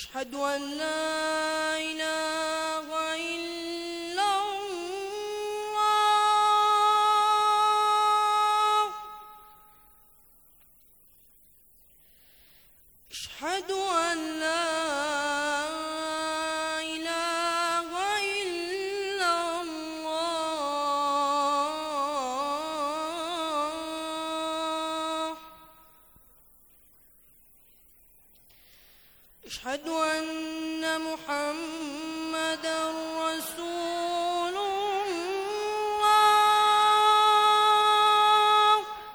أشهد أن لا إله إلا الله. أشهد أن لا إله إلا الله. أشهد أن محمدًا رسول الله.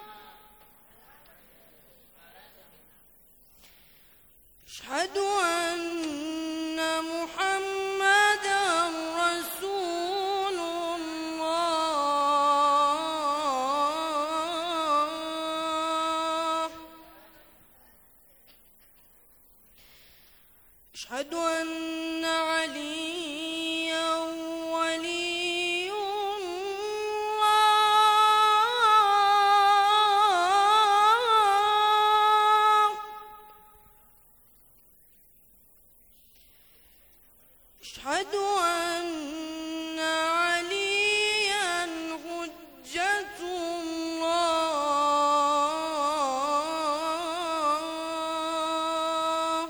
أشهد أن محمدًا رسول الله. أشهد أن عليا ولي الله. أشهد أن عليا حجة الله.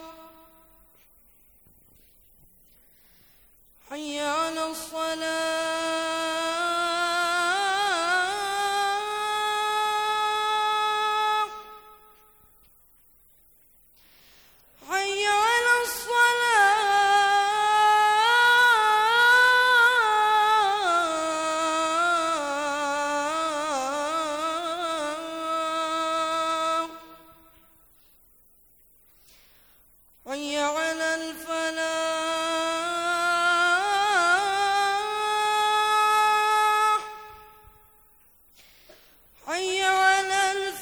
حي على الصلاة. حي على الصلاة. حي على الفلاح. حي على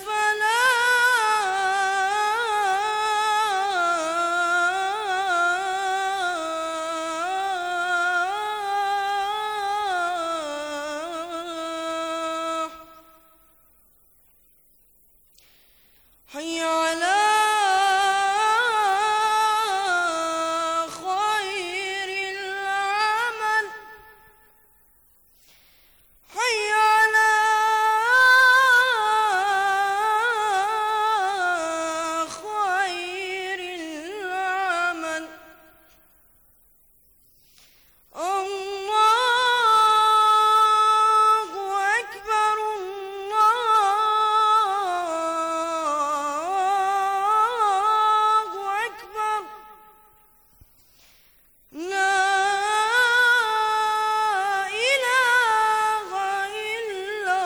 الفلاح. حي على خير العمل. حي على خير العمل. الله أكبر الله أكبر. لا إله إلا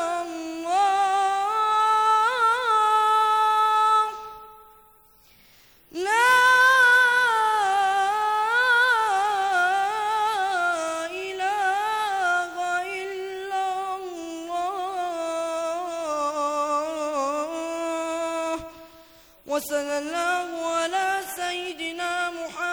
الله. لا إله إلا الله. وصلى الله على سيدنا محمد